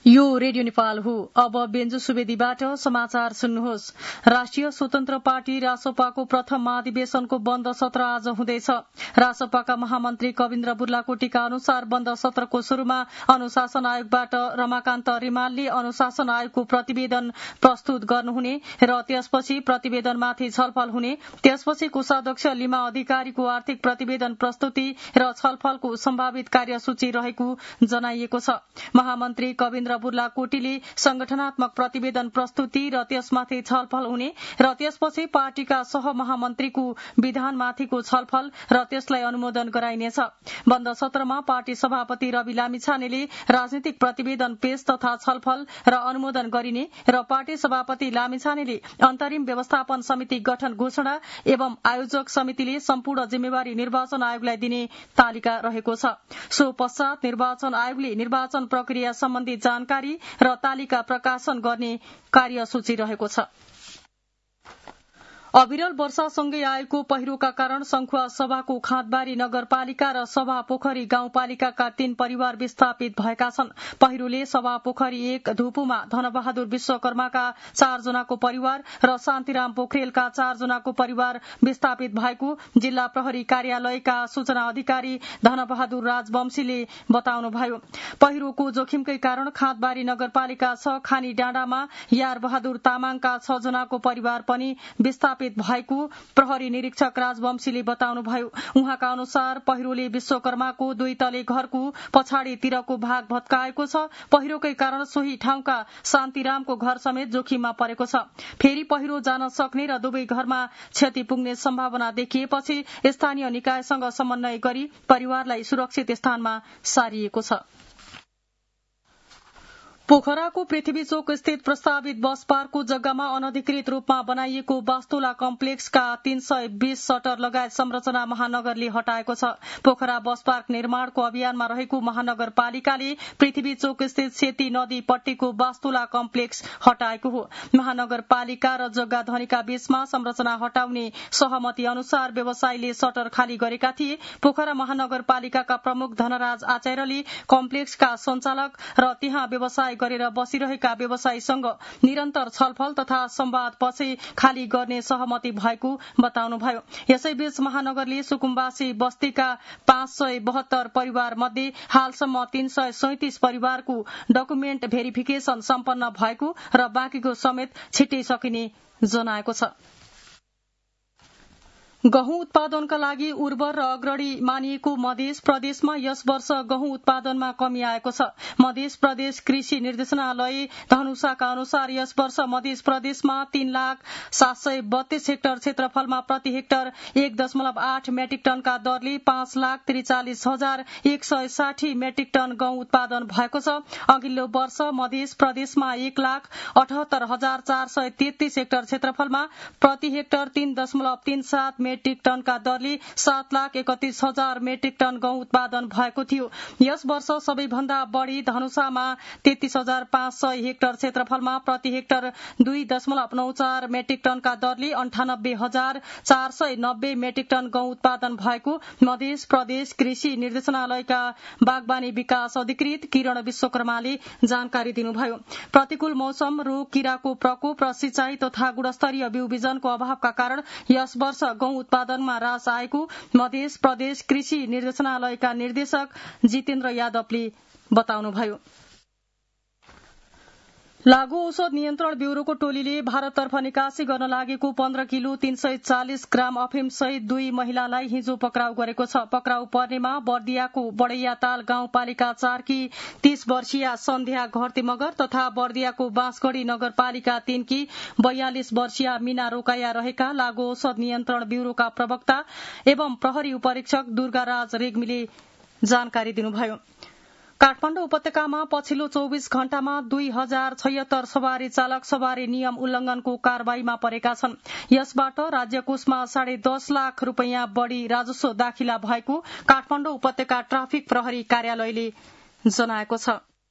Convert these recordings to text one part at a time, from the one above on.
यो रेडियो नेपाल हो। अब बेन्जु सुवेदीबाट समाचार सुन्नुहोस्। राष्ट्रिय स्वतन्त्र पार्टी रासोपाको प्रथम महाधिवेशनको बन्द सत्र आज हुँदैछ। रासोपाका महामन्त्री कविन्द्र बुर्लाकोटीका अनुसार बन्द सत्रको शुरूमा अनुशासन आयोगबाट रमाकान्त रिमालले अनुशासन आयोगको प्रतिवेदन प्रस्तुत गर्नुहुने र त्यसपछि प्रतिवेदनमाथि छलफल हुने, त्यसपछि कोषाध्यक्ष लिमा अधिकारीको आर्थिक प्रतिवेदन प्रस्तुति र छलफलको सम्भावित कार्यसूची रहेको जनाइएको छ। महामन्त्री कविन्द्र बुर्लाकोटीले संगठनात्मक प्रतिवेदन प्रस्तुति र त्यसमाथि छलफल हुने र त्यसपछि पार्टीका सहमहामन्त्रीको विधानमाथिको छलफल र त्यसलाई अनुमोदन गराइनेछ। बन्द सत्रमा पार्टी सभापति रवि लामिछानेले राजनीतिक प्रतिवेदन पेश तथा छलफल र अनुमोदन गरिने र पार्टी सभापति लामिछानेले अन्तरिम व्यवस्थापन समिति गठन घोषणा एवं आयोजक समितिले सम्पूर्ण जिम्मेवारी निर्वाचन आयोगलाई दिने तालिका रहेको छ। सो पश्चात निर्वाचन आयोगले निर्वाचन प्रक्रिया सम्बन्धी जानकारी र तालिका प्रकाशन गर्ने कार्यसूची रहेको छ। अविरल वर्षासँगै आएको पहिरोका कारण संखुवा सभाको खाँदबारी नगरपालिका र सभा पोखरी गाउँपालिकाका 3 परिवार विस्थापित भएका छन्। पहिरोले सभा पोखरी 1 धुपुमा धनबहादुर विश्वकर्माका 4 जनाको परिवार र शान्तिराम पोखरेलका 4 जनाको परिवार विस्थापित भएको जिल्ला प्रहरी कार्यालयका सूचना अधिकारी धनबहादुर राजवंशीले बताउनुभयो। पहिरोको जोखिमकै कारण खाँदबारी नगरपालिका 6 खानी डाँडामा यार बहादुर तामाङका 6 जनाको परिवार पनि विस्थापित भएको प्रहरी निरीक्षक राजवंशीले बताउनुभयो। उहाँका अनुसार पहिरोले विश्वकर्माको 2 तले घरको पछाडितिरको भाग भत्काएको छ। पहिरोकै कारण सोही ठाउँका शान्तिरामको घर समेत जोखिममा परेको छ। फेरि पहिरो जान सक्ने र दुवै घरमा क्षति पुग्ने सम्भावना देखिएपछि स्थानीय निकायसँग समन्वय गरी परिवारलाई सुरक्षित स्थानमा सारिएको छ। पोखराको पृथ्वी चोक स्थित प्रस्तावित बस पार्कको जग्गामा अनधिकृत रूपमा बनाइएको वास्तुला कम्प्लेक्सका 320 सटर लगायत संरचना महानगरले हटाएको छ। पोखरा बस पार्क निर्माणको अभियानमा रहेको महानगरपालिकाले पृथ्वी चोक स्थित सेती नदी पट्टीको वास्तुला कम्प्लेक्स हटाएको हो। महानगरपालिका र जग्गा धनीका बीचमा संरचना हटाउने सहमति अनुसार व्यवसायीले सटर खाली गरेका थिए। पोखरा महानगरपालिकाका प्रमुख धनराज आचार्यले कम्प्लेक्सका सञ्चालक र त्यहाँ व्यवसाय गरेर बसिरहेका व्यवसायीसँग निरन्तर छलफल तथा संवाद पछि खाली गर्ने सहमति भएको बताउनुभयो। यसैबीच महानगरले सुकुम्बासी बस्तीका 572 परिवार मध्ये हालसम्म 337 परिवारको डकुमेन्ट भेरिफिकेशन सम्पन्न भएको र बाँकीको समेत छिट्टै सकिने जनाएको छ। गहुँ उत्पादनका लागि उर्वर र अग्रणी मानिएको मध्य प्रदेशमा यस वर्ष गहुँ उत्पादनमा कमी आएको छ। मध्य प्रदेश कृषि निर्देशनालय धनुषाका अनुसार यस वर्ष मध्य प्रदेशमा 3,732,000 हेक्टर क्षेत्रफलमा प्रति हेक्टर 1.8 मेट्रिक टनका दरले 5,43,160 मेट्रिक टन गहुँ उत्पादन भएको छ। अघिल्लो वर्ष मध्य प्रदेशमा 1,78,433 हेक्टर क्षेत्रफलमा प्रति हेक्टर 3.37 मेट्रिक टनका दरले 7,31,000 मेट्रिक टन गहुँ उत्पादन भएको थियो। यस वर्ष सबैभन्दा बढ़ी धनुषामा 33,500 हेक्टर क्षेत्रफलमा प्रति हेक्टर 2.94 मेट्रिक टनका दरले 98,490 मेट्रिक टन गहुँ उत्पादन भएको मध्य प्रदेश कृषि निर्देशनालयका बागवानी विकास अधिकृत किरण विश्वकर्माले जानकारी दिनुभयो। प्रतिकूल मौसम, रोग, किराको प्रकोप र सिंचाई तथा गुणस्तरीय बिउ बिजनको अभावका कारण यस वर्ष गहुँ उत्पादनमा ह्रास आएको मध्य प्रदेश कृषि निर्देशनालयका निर्देशक जितेन्द्र यादवले बताउनुभयो। लागू औषध नियन्त्रण ब्यूरोको टोलीले भारततर्फ निकासी गर्न लागेको 15 किलो 340 ग्राम अफिम सहित 2 महिलालाई हिजो पक्राउ गरेको छ। पक्राउ पर्नेमा बर्दियाको बडैयाताल गाउँपालिका 4 की 30 वर्षीय सन्ध्या घरती मगर तथा बर्दियाको बाँसगढ़ी नगरपालिका 3 की 42 वर्षीय मीना रोकाया रहेका लागू औषध नियन्त्रण ब्यूरोका प्रवक्ता एवं प्रहरी उपरीक्षक दुर्गाराज रेग्मीले जानकारी दिनुभयो। काठमाडौँ उपत्यकामा पछिल्लो 24 घण्टामा 2076 सवारी चालक सवारी नियम उल्लंघनको कारवाहीमा परेका छन्। यसबाट राज्य कोषमा 10.5 लाख रूपैयाँ बढ़ी राजस्व दाखिला भएको काठमाडौँ उपत्यका ट्राफिक प्रहरी कार्यालयले जनाएको छ।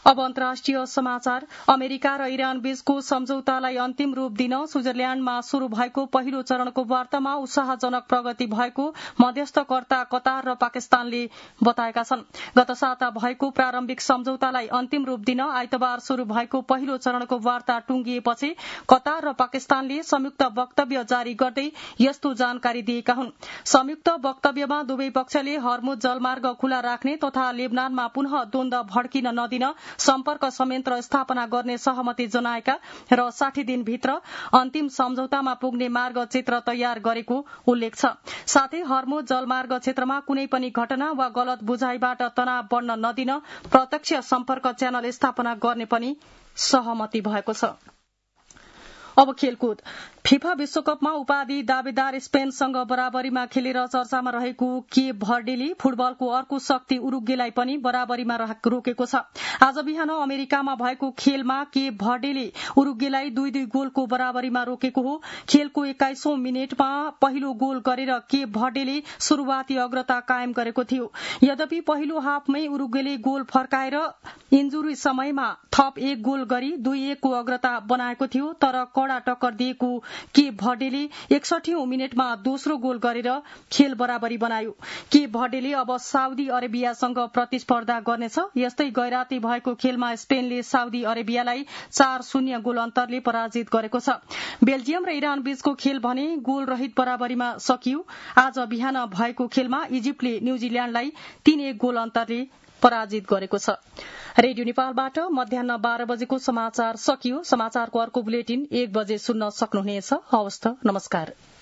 अब अन्तर्राष्ट्रिय समाचार। अमेरिका र इरान बीचको सम्झौतालाई अन्तिम रूप दिन स्विजरल्याण्डमा शुरू भएको पहिलो चरणको वार्तामा उत्साहजनक प्रगति भएको मध्यस्थकर्ता कतार र पाकिस्तानले बताएका छन्। गत साता भएको प्रारम्भिक सम्झौतालाई अन्तिम रूप दिन आइतबार शुरू भएको पहिलो चरणको वार्ता टुंगिएपछि कतार र पाकिस्तानले संयुक्त वक्तव्य जारी गर्दै यस्तो जानकारी दिएका हुन्। संयुक्त वक्तव्यमा दुवै पक्षले हर्मुज जलमार्ग खुला राख्ने तथा लेबनानमा पुनः द्वन्द भड्किन नदिन सम्पर्क संयन्त्र स्थापना गर्ने सहमति जनाएका र 60 दिनभित्र अन्तिम सम्झौतामा पुग्ने मार्ग चित्र तयार गरेको उल्लेख छ। साथै हर्मुज जलमार्ग क्षेत्रमा कुनै पनि घटना वा गलत बुझाइबाट तनाव बढ्न नदिन प्रत्यक्ष सम्पर्क च्यानल स्थापना गर्ने पनि सहमति भएको छ। अब खेलकुद। फिफा विश्वकपमा उपाधि दावेदार स्पेनसँग बराबरीमा खेलेर चर्चामा रहेको केप भर्डेले फुटबलको अर्को शक्ति उरुग्वेलाई पनि बराबरीमा रोकेको छ। आज बिहान अमेरिकामा भएको खेलमा केप भर्डेले उरुग्वेलाई 2-2 गोलको बराबरीमा रोकेको हो। खेलको 21औं मिनेटमा पहिलो गोल गरेर केप भर्डेले शुरूआती अग्रता कायम गरेको थियो। यद्यपि पहिलो हाफमै उरुग्वेले गोल फर्काएर इन्जुरी समयमा थप 1 गोल गरी 2-1 को अग्रता बनाएको थियो, तर कडा टक्कर दिएको केप भर्डेले 61औं मिनेटमा दोस्रो गोल गरेर खेल बराबरी बनायो। केप भर्डेले अब साउदी अरेबियासँग प्रतिस्पर्धा गर्नेछ। यस्तै गैराती भएको खेलमा स्पेनले साउदी अरेबियालाई 4-0 गोल अन्तरले पराजित गरेको छ। बेल्जियम र इरान बीचको खेल भने गोल रहित बराबरीमा सकियो। आज बिहान भएको खेलमा इजिप्टले न्यूजील्याण्डलाई 3-1 गोल अन्तरले पराजित गरेको छ। रेडियो नेपालबाट मध्याह्न 12 बजेको समाचार सकियो। समाचारको अर्को बुलेटिन 1 बजे सुन्न सक्नुहुनेछ। हवस् त, नमस्कार।